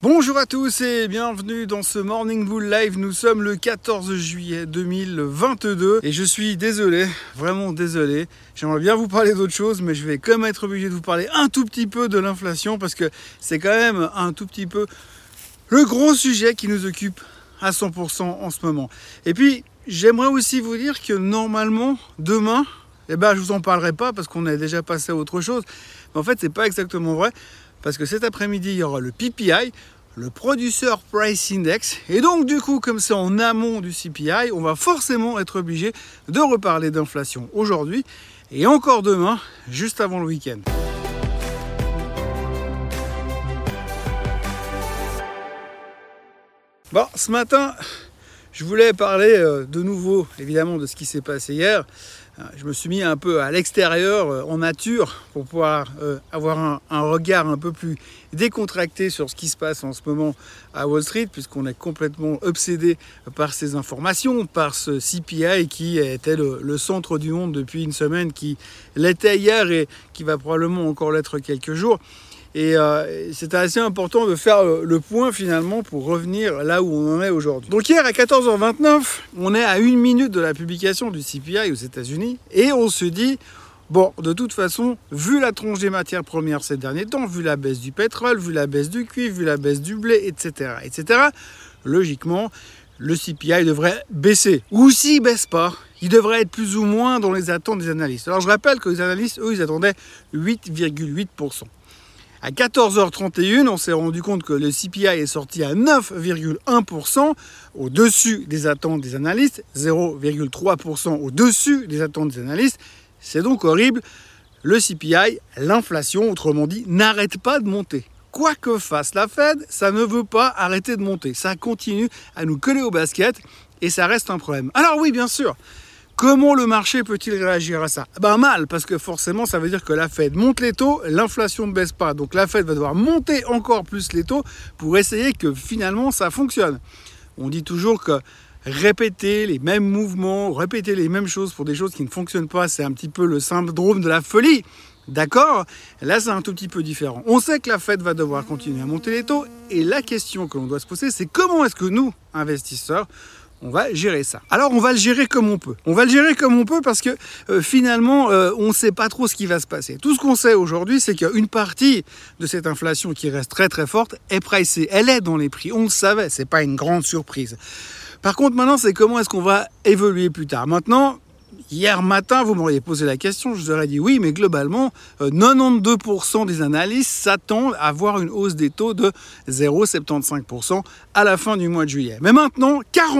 Bonjour à tous et bienvenue dans ce Morning Bull Live. Nous sommes le 14 juillet 2022 et je suis désolé, vraiment désolé. J'aimerais bien vous parler d'autre chose, mais je vais quand même être obligé de vous parler un tout petit peu de l'inflation parce que c'est quand même un tout petit peu le gros sujet qui nous occupe à 100% en ce moment. Et puis, j'aimerais aussi vous dire que normalement, demain, je vous en parlerai pas parce qu'on est déjà passé à autre chose. Mais en fait, c'est pas exactement vrai. Parce que cet après-midi, il y aura le PPI, le Producer Price Index. Et donc, du coup, comme c'est en amont du CPI, on va forcément être obligé de reparler d'inflation aujourd'hui et encore demain, juste avant le week-end. Bon, ce matin, je voulais parler de nouveau, évidemment, de ce qui s'est passé hier. Je me suis mis un peu à l'extérieur, en nature, pour pouvoir avoir un regard un peu plus décontracté sur ce qui se passe en ce moment à Wall Street, puisqu'on est complètement obsédé par ces informations, par ce CPI qui était le centre du monde depuis une semaine, qui l'était hier et qui va probablement encore l'être quelques jours. Et c'était assez important de faire le point finalement pour revenir là où on en est aujourd'hui. Donc hier à 14h29, on est à 1 minute de la publication du CPI aux États-Unis et on se dit, bon, de toute façon, vu la tronche des matières premières ces derniers temps, vu la baisse du pétrole, vu la baisse du cuivre, vu la baisse du blé, etc., logiquement, le CPI devrait baisser. Ou s'il ne baisse pas, il devrait être plus ou moins dans les attentes des analystes. Alors je rappelle que les analystes, eux, ils attendaient 8,8%. À 14h31, on s'est rendu compte que le CPI est sorti à 9,1%, au-dessus des attentes des analystes, 0,3% au-dessus des attentes des analystes. C'est donc horrible. Le CPI, l'inflation, autrement dit, n'arrête pas de monter. Quoi que fasse la Fed, ça ne veut pas arrêter de monter. Ça continue à nous coller au basket et ça reste un problème. Alors oui, bien sûr. Comment le marché peut-il réagir à ça ? Mal, parce que forcément, ça veut dire que la Fed monte les taux, l'inflation ne baisse pas. Donc la Fed va devoir monter encore plus les taux pour essayer que finalement ça fonctionne. On dit toujours que répéter les mêmes mouvements, répéter les mêmes choses pour des choses qui ne fonctionnent pas, c'est un petit peu le syndrome de la folie. D'accord ? Là, c'est un tout petit peu différent. On sait que la Fed va devoir continuer à monter les taux. Et la question que l'on doit se poser, c'est comment est-ce que nous, investisseurs, on va gérer ça. Alors, on va le gérer comme on peut. On va le gérer comme on peut parce que finalement, on ne sait pas trop ce qui va se passer. Tout ce qu'on sait aujourd'hui, c'est qu'une partie de cette inflation qui reste très très forte est pricée. Elle est dans les prix. On le savait, c'est pas une grande surprise. Par contre, maintenant, c'est comment est-ce qu'on va évoluer plus tard. Maintenant, hier matin, vous m'auriez posé la question, je vous aurais dit oui, mais globalement, 92% des analystes s'attendent à voir une hausse des taux de 0,75% à la fin du mois de juillet. Mais maintenant,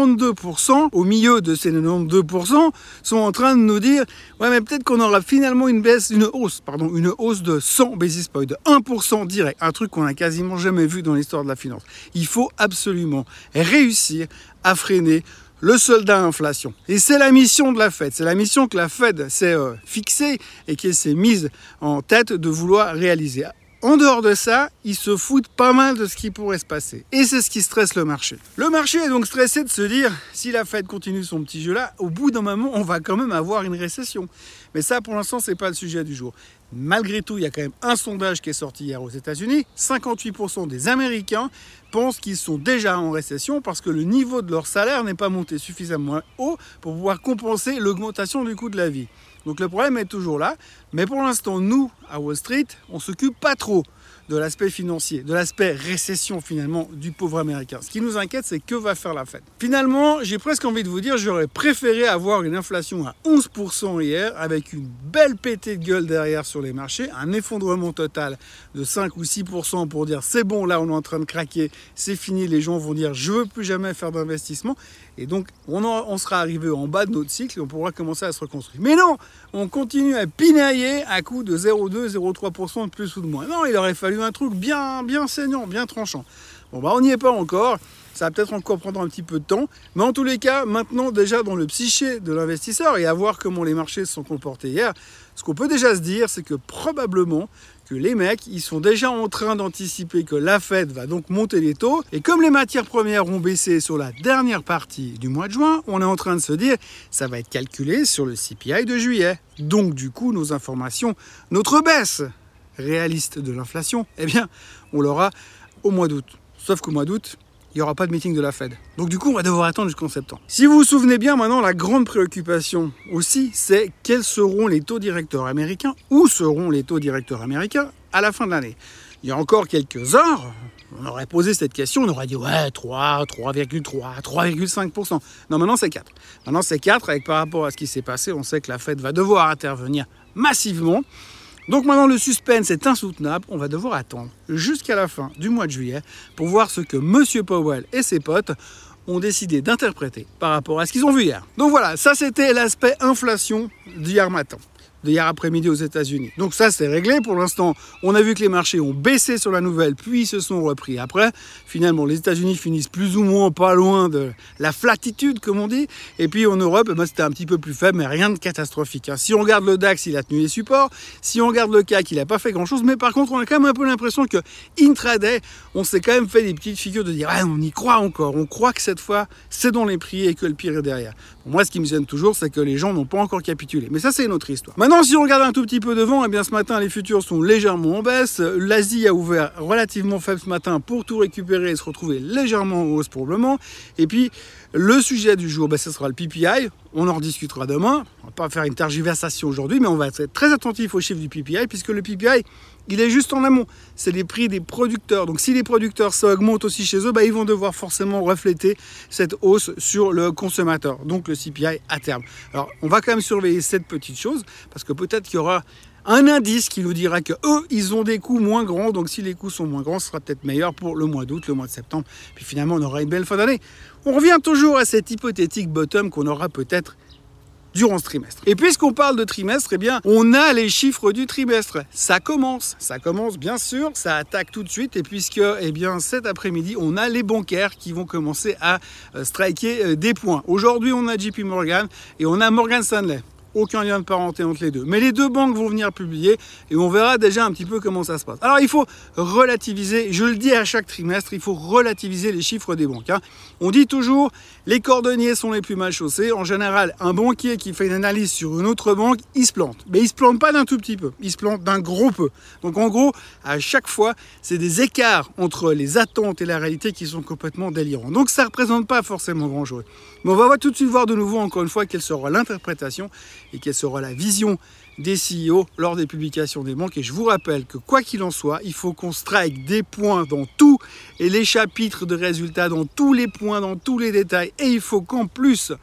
42% au milieu de ces 92% sont en train de nous dire ouais, mais peut-être qu'on aura finalement une hausse de 100 basis points, de 1% direct, un truc qu'on n'a quasiment jamais vu dans l'histoire de la finance. Il faut absolument réussir à freiner le soldat inflation. Et c'est la mission de la Fed. C'est la mission que la Fed s'est fixée et qu'elle s'est mise en tête de vouloir réaliser. En dehors de ça, ils se foutent pas mal de ce qui pourrait se passer. Et c'est ce qui stresse le marché. Le marché est donc stressé de se dire, si la Fed continue son petit jeu là, au bout d'un moment, on va quand même avoir une récession. Mais ça, pour l'instant, c'est pas le sujet du jour. Malgré tout, il y a quand même un sondage qui est sorti hier aux États-Unis. 58% des Américains pensent qu'ils sont déjà en récession parce que le niveau de leur salaire n'est pas monté suffisamment haut pour pouvoir compenser l'augmentation du coût de la vie. Donc le problème est toujours là, mais pour l'instant, nous, à Wall Street, on ne s'occupe pas trop de l'aspect financier, de l'aspect récession finalement du pauvre américain. Ce qui nous inquiète, c'est que va faire la Fed. Finalement, j'ai presque envie de vous dire, j'aurais préféré avoir une inflation à 11% hier, avec une belle pétée de gueule derrière sur les marchés, un effondrement total de 5 ou 6% pour dire c'est bon, là on est en train de craquer, c'est fini, les gens vont dire je veux plus jamais faire d'investissement. Et donc, on sera arrivé en bas de notre cycle et on pourra commencer à se reconstruire. Mais non, on continue à pinailler à coup de 0,2, 0,3% de plus ou de moins. Non, il aurait fallu un truc bien saignant, bien tranchant. Bon, on n'y est pas encore. Ça va peut-être encore prendre un petit peu de temps. Mais en tous les cas, maintenant, déjà dans le psyché de l'investisseur et à voir comment les marchés se sont comportés hier, ce qu'on peut déjà se dire, c'est que probablement que les mecs, ils sont déjà en train d'anticiper que la Fed va donc monter les taux. Et comme les matières premières ont baissé sur la dernière partie du mois de juin, on est en train de se dire ça va être calculé sur le CPI de juillet. Donc du coup, nos informations, notre baisse réaliste de l'inflation, eh bien, on l'aura au mois d'août. Sauf qu'au mois d'août, il n'y aura pas de meeting de la Fed. Donc du coup, on va devoir attendre jusqu'en septembre. Si vous vous souvenez bien, maintenant, la grande préoccupation aussi, c'est quels seront les taux directeurs américains, où seront les taux directeurs américains à la fin de l'année. Il y a encore quelques heures, on aurait posé cette question, on aurait dit ouais, 3, 3,3, 3,5%. Non, maintenant c'est 4. Maintenant c'est 4, avec par rapport à ce qui s'est passé, on sait que la Fed va devoir intervenir massivement. Donc maintenant le suspense est insoutenable, on va devoir attendre jusqu'à la fin du mois de juillet pour voir ce que M. Powell et ses potes ont décidé d'interpréter par rapport à ce qu'ils ont vu hier. Donc voilà, ça c'était l'aspect inflation d'hier matin, d'hier après-midi aux États-Unis. Donc ça c'est réglé pour l'instant. On a vu que les marchés ont baissé sur la nouvelle, puis ils se sont repris après. Finalement, les États-Unis finissent plus ou moins pas loin de la flatitude, comme on dit. Et puis en Europe, c'était un petit peu plus faible, mais rien de catastrophique. Si on regarde le DAX, il a tenu les supports. Si on regarde le CAC, il n'a pas fait grand-chose. Mais par contre, on a quand même un peu l'impression que intraday, on s'est quand même fait des petites figures de dire ah, on y croit encore. On croit que cette fois, c'est dans les prix et que le pire est derrière. Pour moi, ce qui me gêne toujours, c'est que les gens n'ont pas encore capitulé. Mais ça, c'est une autre histoire. Maintenant, si on regarde un tout petit peu devant, eh bien ce matin, les futurs sont légèrement en baisse. L'Asie a ouvert relativement faible ce matin pour tout récupérer et se retrouver légèrement en hausse probablement. Et puis, le sujet du jour, ce sera le PPI. On en rediscutera demain. On ne va pas faire une tergiversation aujourd'hui, mais on va être très attentif aux chiffres du PPI, puisque le PPI, il est juste en amont. C'est les prix des producteurs. Donc si les producteurs, ça augmente aussi chez eux, ils vont devoir forcément refléter cette hausse sur le consommateur, donc le CPI à terme. Alors, on va quand même surveiller cette petite chose, parce que peut-être qu'il y aura un indice qui nous dira que eux, ils ont des coûts moins grands. Donc si les coûts sont moins grands, ce sera peut-être meilleur pour le mois d'août, le mois de septembre. Puis finalement, on aura une belle fin d'année. On revient toujours à cet hypothétique bottom qu'on aura peut-être durant ce trimestre. Et puisqu'on parle de trimestre, eh bien, on a les chiffres du trimestre. Ça commence bien sûr, ça attaque tout de suite. Et puisque, eh bien, cet après-midi, on a les bancaires qui vont commencer à striker des points. Aujourd'hui, on a JP Morgan et on a Morgan Stanley. Aucun lien de parenté entre les deux. Mais les deux banques vont venir publier et on verra déjà un petit peu comment ça se passe. Alors il faut relativiser, je le dis à chaque trimestre, il faut relativiser les chiffres des banques. On dit toujours, les cordonniers sont les plus mal chaussés. En général, un banquier qui fait une analyse sur une autre banque, il se plante. Mais il se plante pas d'un tout petit peu, il se plante d'un gros peu. Donc en gros, à chaque fois, c'est des écarts entre les attentes et la réalité qui sont complètement délirants. Donc ça ne représente pas forcément grand-chose. Mais on va tout de suite voir de nouveau, encore une fois, quelle sera l'interprétation et quelle sera la vision des CEO lors des publications des banques. Et je vous rappelle que quoi qu'il en soit, il faut qu'on strike des points dans tous les chapitres de résultats, dans tous les points, dans tous les détails. Et il faut qu'en plus,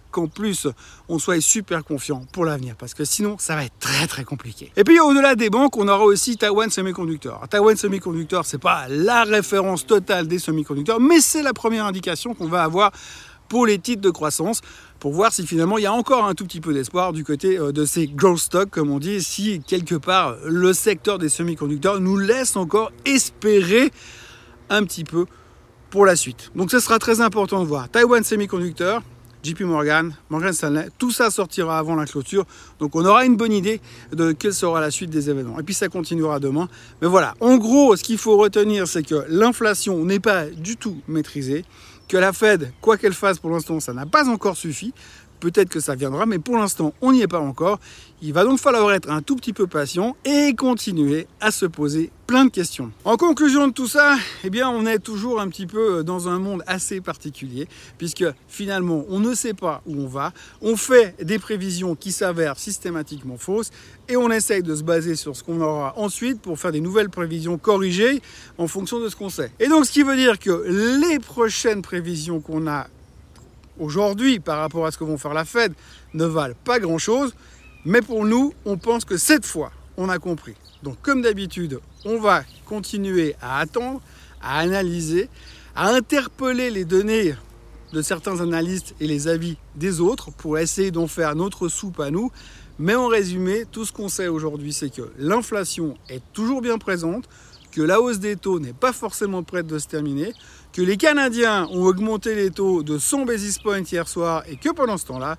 on soit super confiant pour l'avenir, parce que sinon, ça va être très très compliqué. Et puis au-delà des banques, on aura aussi Taiwan Semiconductor. Taiwan Semiconductor, c'est pas la référence totale des semi-conducteurs, mais c'est la première indication qu'on va avoir pour les titres de croissance, pour voir si finalement il y a encore un tout petit peu d'espoir du côté de ces growth stocks, comme on dit, si quelque part le secteur des semi-conducteurs nous laisse encore espérer un petit peu pour la suite. Donc ce sera très important de voir. Taiwan Semiconductor, JP Morgan, Morgan Stanley, tout ça sortira avant la clôture. Donc on aura une bonne idée de quelle sera la suite des événements. Et puis ça continuera demain. Mais voilà, en gros, ce qu'il faut retenir, c'est que l'inflation n'est pas du tout maîtrisée, que la Fed, quoi qu'elle fasse pour l'instant, ça n'a pas encore suffi. Peut-être que ça viendra, mais pour l'instant, on n'y est pas encore. Il va donc falloir être un tout petit peu patient et continuer à se poser plein de questions. En conclusion de tout ça, eh bien, on est toujours un petit peu dans un monde assez particulier, puisque finalement, on ne sait pas où on va. On fait des prévisions qui s'avèrent systématiquement fausses et on essaye de se baser sur ce qu'on aura ensuite pour faire des nouvelles prévisions corrigées en fonction de ce qu'on sait. Et donc, ce qui veut dire que les prochaines prévisions qu'on a aujourd'hui, par rapport à ce que vont faire la Fed, ne valent pas grand-chose. Mais pour nous, on pense que cette fois, on a compris. Donc comme d'habitude, on va continuer à attendre, à analyser, à interpeller les données de certains analystes et les avis des autres pour essayer d'en faire notre soupe à nous. Mais en résumé, tout ce qu'on sait aujourd'hui, c'est que l'inflation est toujours bien présente, que la hausse des taux n'est pas forcément prête de se terminer, que les Canadiens ont augmenté les taux de 100 basis points hier soir et que pendant ce temps-là,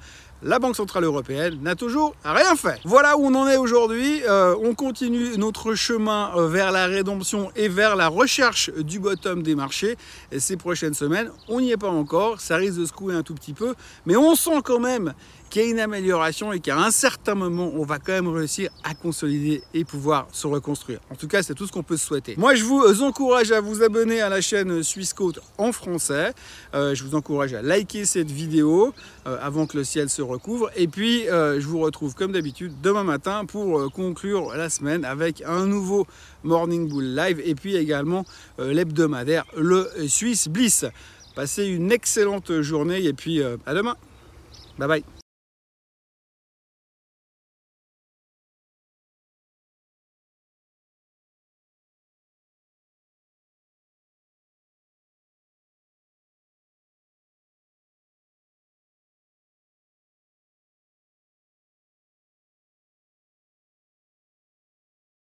la Banque Centrale Européenne n'a toujours rien fait. Voilà où on en est aujourd'hui. On continue notre chemin vers la rédemption et vers la recherche du bottom des marchés. Et ces prochaines semaines, on n'y est pas encore. Ça risque de secouer un tout petit peu. Mais on sent quand même qu'il y a une amélioration et qu'à un certain moment, on va quand même réussir à consolider et pouvoir se reconstruire. En tout cas, c'est tout ce qu'on peut se souhaiter. Moi, je vous encourage à vous abonner à la chaîne Swissquote en français. Je vous encourage à liker cette vidéo avant que le ciel se recouvre. Et puis, je vous retrouve comme d'habitude demain matin pour conclure la semaine avec un nouveau Morning Bull Live et puis également l'hebdomadaire, le Swiss Bliss. Passez une excellente journée et puis à demain. Bye bye.